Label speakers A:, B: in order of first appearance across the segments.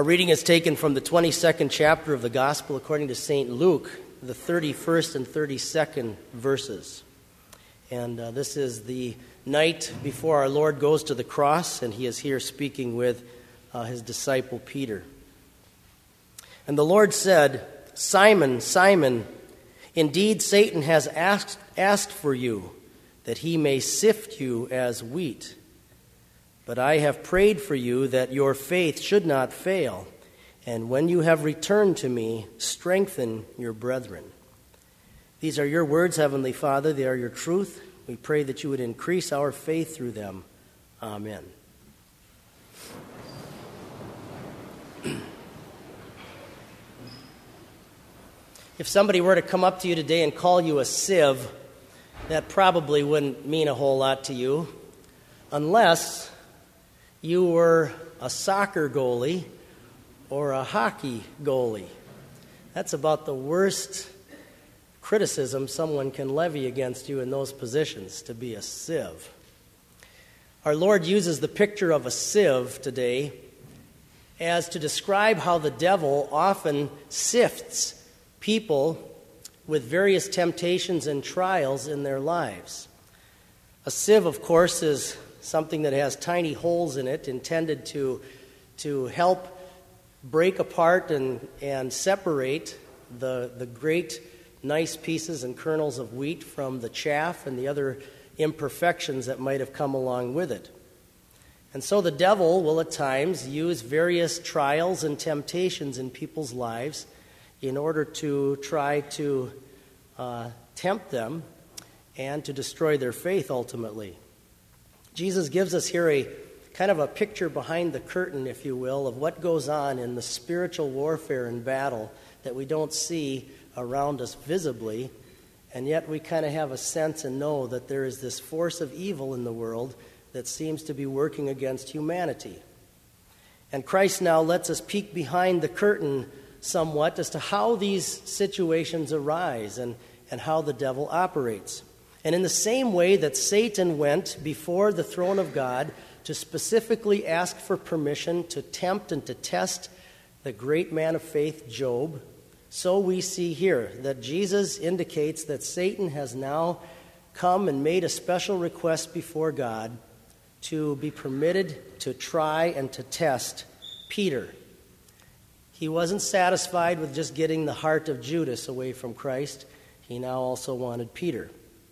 A: Our reading is taken from the 22nd chapter of the Gospel according to St. Luke, the 31st and 32nd verses. And this is the night before our Lord goes to the cross, and he is here speaking with his disciple Peter. And the Lord said, "Simon, Simon, indeed Satan has asked for you, that he may sift you as wheat. But I have prayed for you that your faith should not fail, and when you have returned to me, strengthen your brethren." These are your words, Heavenly Father. They are your truth. We pray that you would increase our faith through them. Amen. If somebody were to come up to you today and call you a sieve, that probably wouldn't mean a whole lot to you, unless you were a soccer goalie or a hockey goalie. That's about the worst criticism someone can levy against you in those positions, to be a sieve. Our Lord uses the picture of a sieve today as to describe how the devil often sifts people with various temptations and trials in their lives. A sieve, of course, is something that has tiny holes in it intended to help break apart and separate the great, nice pieces and kernels of wheat from the chaff and the other imperfections that might have come along with it. And so the devil will at times use various trials and temptations in people's lives in order to try to tempt them and to destroy their faith ultimately. Jesus gives us here a kind of a picture behind the curtain, if you will, of what goes on in the spiritual warfare and battle that we don't see around us visibly, and yet we kind of have a sense and know that there is this force of evil in the world that seems to be working against humanity. And Christ now lets us peek behind the curtain somewhat as to how these situations arise and how the devil operates. And in the same way that Satan went before the throne of God to specifically ask for permission to tempt and to test the great man of faith, Job, so we see here that Jesus indicates that Satan has now come and made a special request before God to be permitted to try and to test Peter. He wasn't satisfied with just getting the heart of Judas away from Christ. He now also wanted Peter.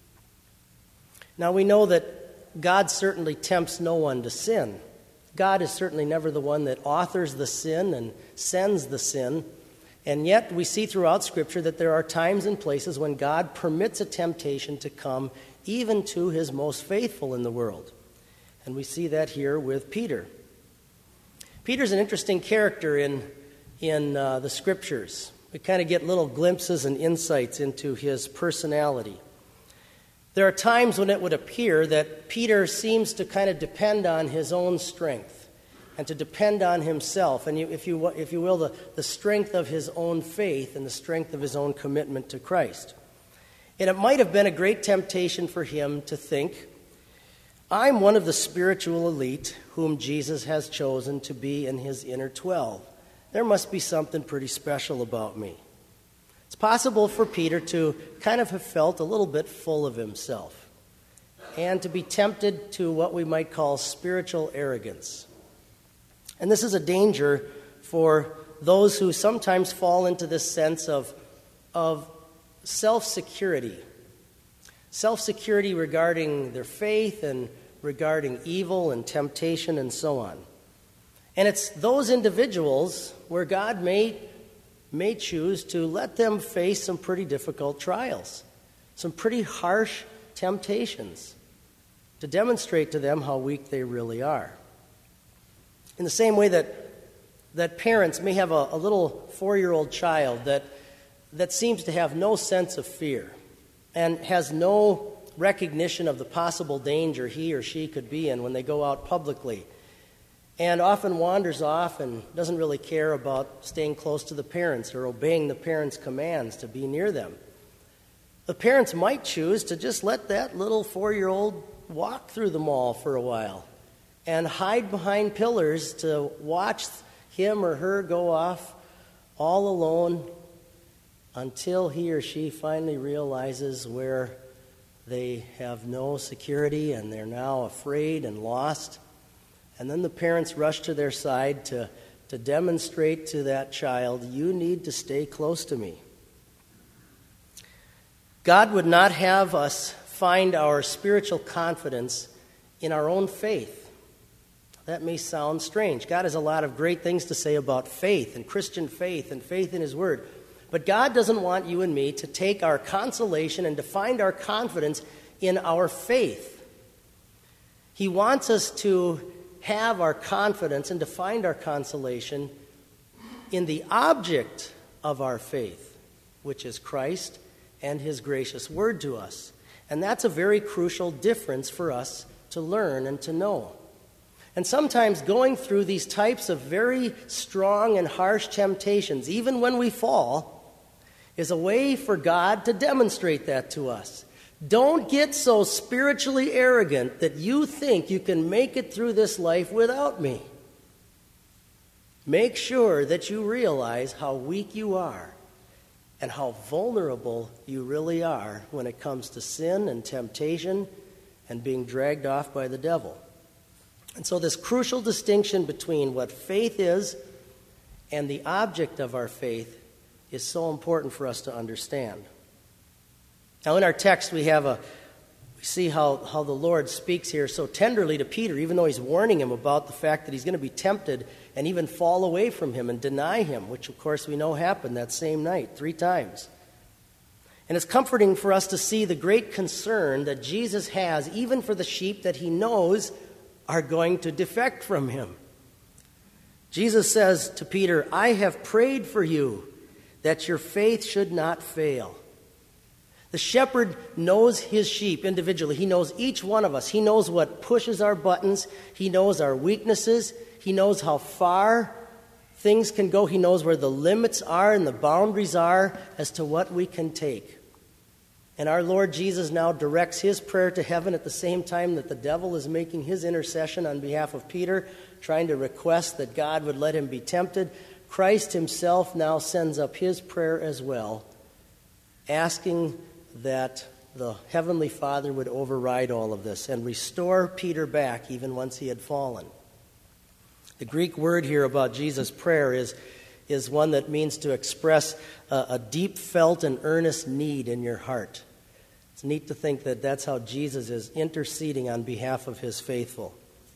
A: Now we know that God certainly tempts no one to sin. God is certainly never the one that authors the sin and sends the sin. And yet we see throughout Scripture that there are times and places when God permits a temptation to come even to his most faithful in the world. And we see that here with Peter. Peter's an interesting character in the Scriptures. We kind of get little glimpses and insights into his personality. There are times when it would appear that Peter seems to kind of depend on his own strength and to depend on himself, and if you will, the strength of his own faith and the strength of his own commitment to Christ. And it might have been a great temptation for him to think, I'm one of the spiritual elite whom Jesus has chosen to be in his inner 12. There must be something pretty special about me. It's possible for Peter to kind of have felt a little bit full of himself and to be tempted to what we might call spiritual arrogance. And this is a danger for those who sometimes fall into this sense of self-security. Self-security regarding their faith and regarding evil and temptation and so on. And it's those individuals where God may choose to let them face some pretty difficult trials, some pretty harsh temptations, to demonstrate to them how weak they really are. In the same way that parents may have a little 4-year-old child that seems to have no sense of fear and has no recognition of the possible danger he or she could be in when they go out publicly, and often wanders off and doesn't really care about staying close to the parents or obeying the parents' commands to be near them. The parents might choose to just let that little 4-year-old walk through the mall for a while and hide behind pillars to watch him or her go off all alone until he or she finally realizes where they have no security and they're now afraid and lost. And then the parents rush to their side to demonstrate to that child, you need to stay close to me. God would not have us find our spiritual confidence in our own faith. That may sound strange. God has a lot of great things to say about faith and Christian faith and faith in His Word. But God doesn't want you and me to take our consolation and to find our confidence in our faith. He wants us to have our confidence and to find our consolation in the object of our faith, which is Christ and His gracious Word to us. And that's a very crucial difference for us to learn and to know. And sometimes going through these types of very strong and harsh temptations, even when we fall, is a way for God to demonstrate that to us. Don't get so spiritually arrogant that you think you can make it through this life without me. Make sure that you realize how weak you are and how vulnerable you really are when it comes to sin and temptation and being dragged off by the devil. And so this crucial distinction between what faith is and the object of our faith is so important for us to understand. Now in our text we see how the Lord speaks here so tenderly to Peter, even though He's warning him about the fact that he's going to be tempted and even fall away from Him and deny Him, which of course we know happened that same night 3 times. And it's comforting for us to see the great concern that Jesus has even for the sheep that He knows are going to defect from Him. Jesus says to Peter, I have prayed for you that your faith should not fail. The shepherd knows his sheep individually. He knows each one of us. He knows what pushes our buttons. He knows our weaknesses. He knows how far things can go. He knows where the limits are and the boundaries are as to what we can take. And our Lord Jesus now directs His prayer to heaven at the same time that the devil is making his intercession on behalf of Peter, trying to request that God would let him be tempted. Christ Himself now sends up His prayer as well, asking that the Heavenly Father would override all of this and restore Peter back even once he had fallen. The Greek word here about Jesus' prayer is one that means to express a deep felt and earnest need in your heart. It's neat to think that that's how Jesus is interceding on behalf of His faithful.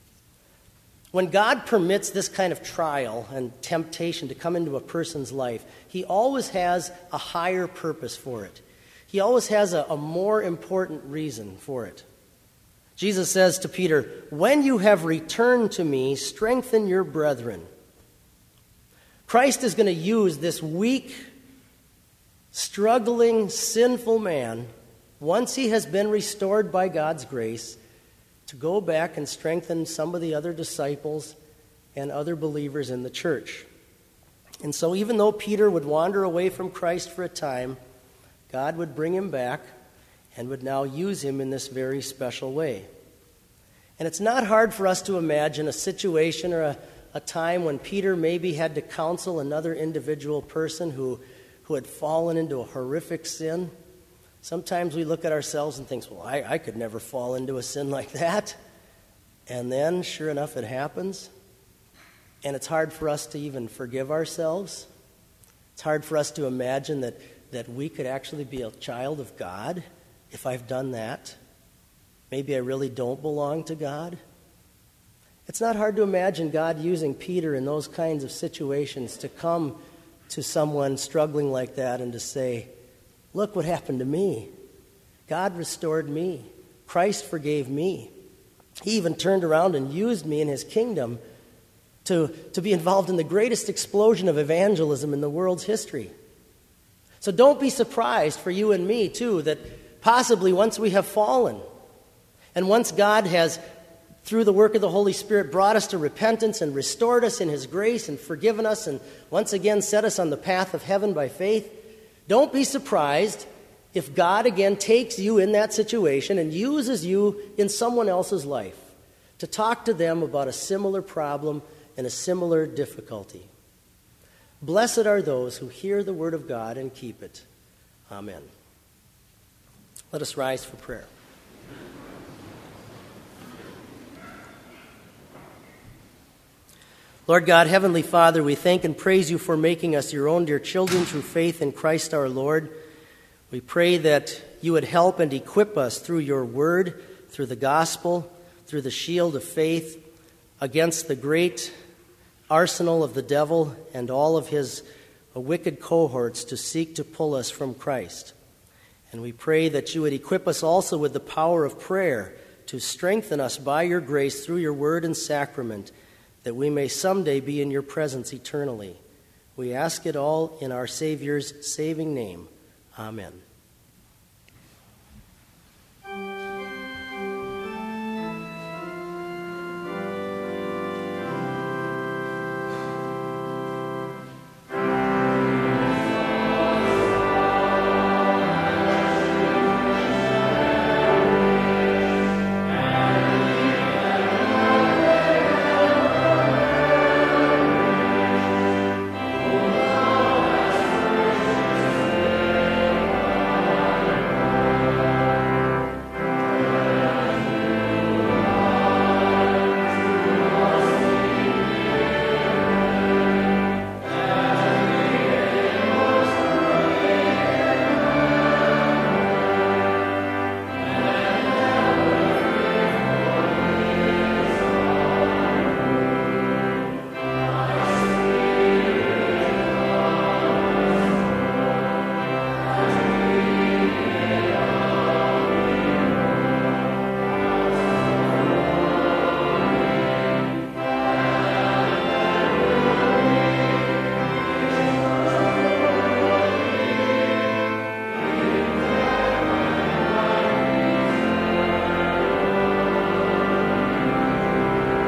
A: When God permits this kind of trial and temptation to come into a person's life, He always has a higher purpose for it. He always has a more important reason for it. Jesus says to Peter, when you have returned to me, strengthen your brethren. Christ is going to use this weak, struggling, sinful man, once he has been restored by God's grace, to go back and strengthen some of the other disciples and other believers in the church. And so even though Peter would wander away from Christ for a time, God would bring him back and would now use him in this very special way. And it's not hard for us to imagine a situation or a time when Peter maybe had to counsel another individual person who had fallen into a horrific sin. Sometimes we look at ourselves and think, well, I could never fall into a sin like that. And then, sure enough, it happens. And it's hard for us to even forgive ourselves. It's hard for us to imagine that we could actually be a child of God if I've done that. Maybe I really don't belong to God. It's not hard to imagine God using Peter in those kinds of situations to come to someone struggling like that and to say, look what happened to me. God restored me. Christ forgave me. He even turned around and used me in His kingdom to be involved in the greatest explosion of evangelism in the world's history. So don't be surprised for you and me, too, that possibly once we have fallen, and once God has, through the work of the Holy Spirit, brought us to repentance and restored us in His grace and forgiven us and once again set us on the path of heaven by faith, don't be surprised if God again takes you in that situation and uses you in someone else's life to talk to them about a similar problem in a similar difficulty. Blessed are those who hear the word of God and keep it. Amen. Let us rise for prayer. Lord God, Heavenly Father, we thank and praise you for making us your own dear children through faith in Christ our Lord. We pray that you would help and equip us through your word, through the gospel, through the shield of faith, against the great arsenal of the devil and all of his wicked cohorts to seek to pull us from Christ. And we pray that you would equip us also with the power of prayer to strengthen us by your grace through your word and sacrament, that we may someday be in your presence eternally. We ask it all in our Savior's saving name. Amen.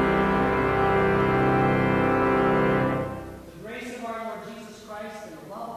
A: Christ and the love